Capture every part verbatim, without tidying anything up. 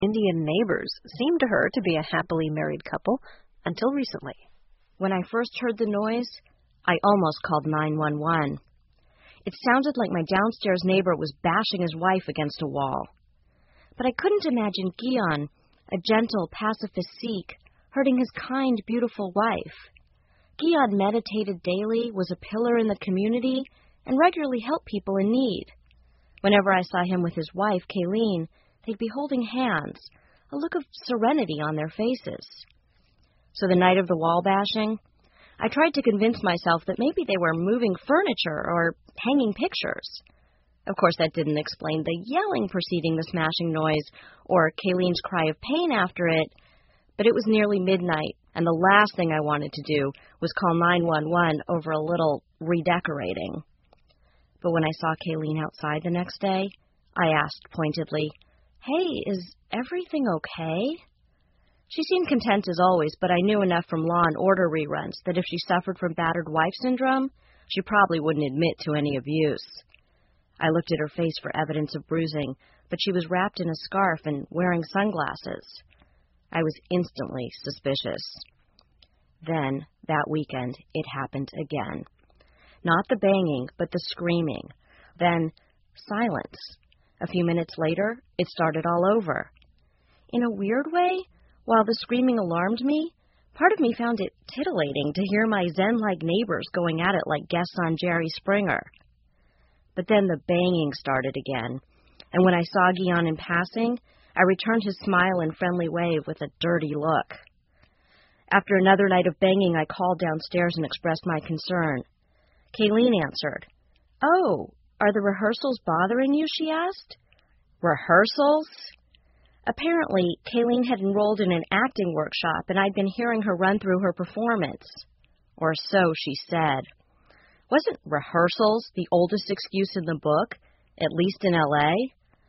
Indian neighbors seemed to her to be a happily married couple until recently. When I first heard the noise, I almost called nine one one. It sounded like my downstairs neighbor was bashing his wife against a wall. But I couldn't imagine Gian, a gentle pacifist Sikh, hurting his kind, beautiful wife. Gian meditated daily, was a pillar in the community, and regularly helped people in need. Whenever I saw him with his wife, Kayleen, they'd be holding hands, a look of serenity on their faces. So the night of the wall bashing, I tried to convince myself that maybe they were moving furniture or hanging pictures. Of course, that didn't explain the yelling preceding the smashing noise or Kayleen's cry of pain after it, but it was nearly midnight, and the last thing I wanted to do was call nine one one over a little redecorating. But when I saw Kayleen outside the next day, I asked pointedly, "Hey, is everything okay?" She seemed content as always, but I knew enough from Law and Order reruns that if she suffered from battered wife syndrome, she probably wouldn't admit to any abuse. I looked at her face for evidence of bruising, but she was wrapped in a scarf and wearing sunglasses. I was instantly suspicious. Then, that weekend, it happened again. Not the banging, but the screaming. Then, silence. A few minutes later, it started all over. In a weird way, while the screaming alarmed me, part of me found it titillating to hear my zen-like neighbors going at it like guests on Jerry Springer. But then the banging started again, and when I saw Gian in passing, I returned his smile and friendly wave with a dirty look. After another night of banging, I called downstairs and expressed my concern. Kayleen answered. "Oh, are the rehearsals bothering you?" she asked. Rehearsals? Apparently, Kayleen had enrolled in an acting workshop, and I'd been hearing her run through her performance. Or so she said. Wasn't rehearsals the oldest excuse in the book, at least in L A?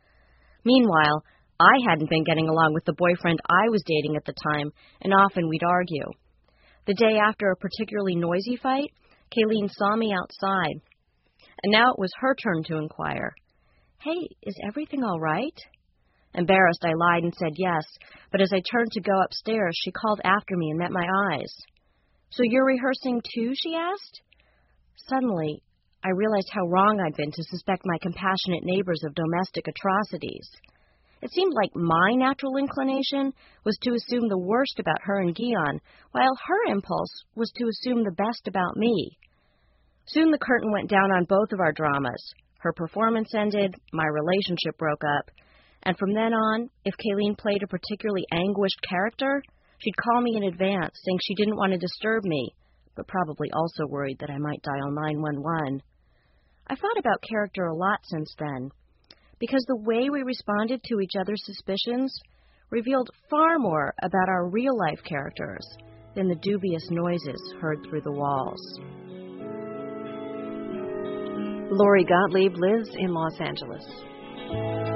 Meanwhile, I hadn't been getting along with the boyfriend I was dating at the time, and often we'd argue. The day after a particularly noisy fight, Kayleen saw me outside, and now it was her turn to inquire. "Hey, is everything all right?" Embarrassed, I lied and said yes, but as I turned to go upstairs, she called after me and met my eyes. "So you're rehearsing too?" she asked. Suddenly, I realized how wrong I'd been to suspect my compassionate neighbors of domestic atrocities. It seemed like my natural inclination was to assume the worst about her and Gian, while her impulse was to assume the best about me. Soon the curtain went down on both of our dramas. Her performance ended, my relationship broke up, and from then on, if Kayleen played a particularly anguished character, she'd call me in advance, saying she didn't want to disturb me, but probably also worried that I might dial nine one one. I've thought about character a lot since then, because the way we responded to each other's suspicions revealed far more about our real-life characters than the dubious noises heard through the walls. Lori Gottlieb lives in Los Angeles.